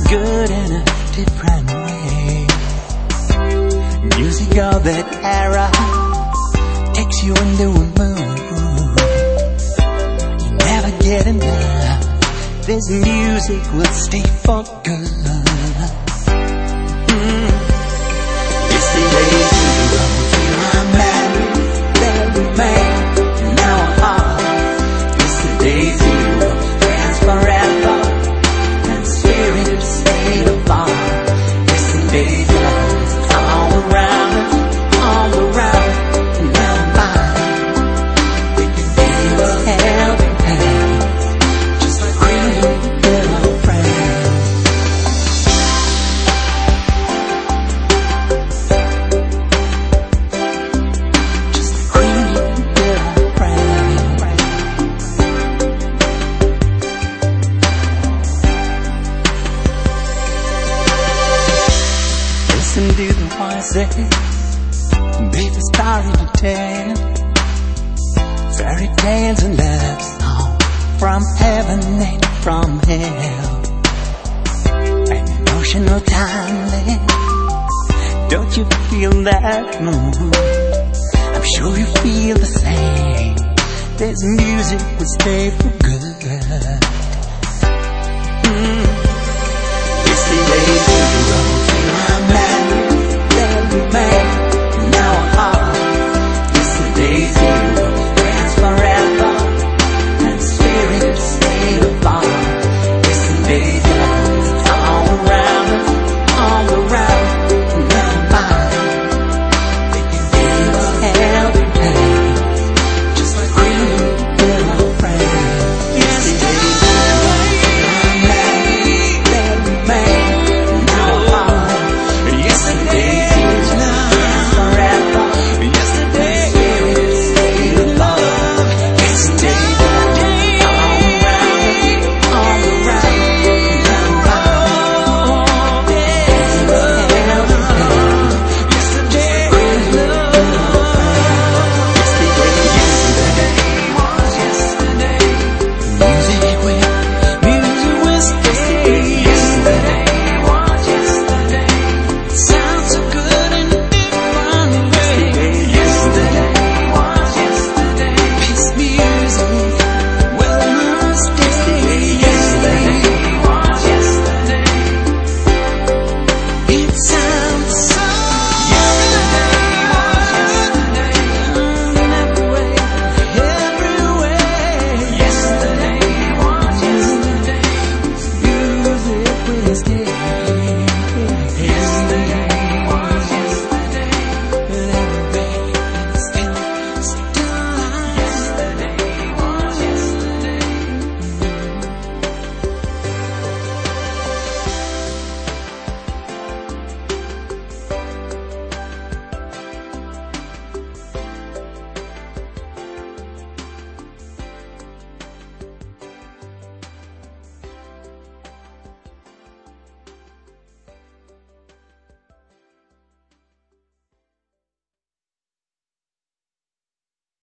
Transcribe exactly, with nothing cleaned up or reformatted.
good in a different way. Music of that era takes you into a mood. You never get enough. This music will stay for good. Mm. Yesterday you were a man, then remain. Now I'm hard. Yesterday's you friends forever, and spirit stay apart. Yesterday's love all around, all around. Now I'm mine. We can feel a helping hand, just like green little friends. Just like green little friends. Listen to the voices, baby story to tell, fairy tales and love songs from heaven and from hell, an emotional timeless. Don't you feel that mood? I'm sure you feel the same. This music will stay for good.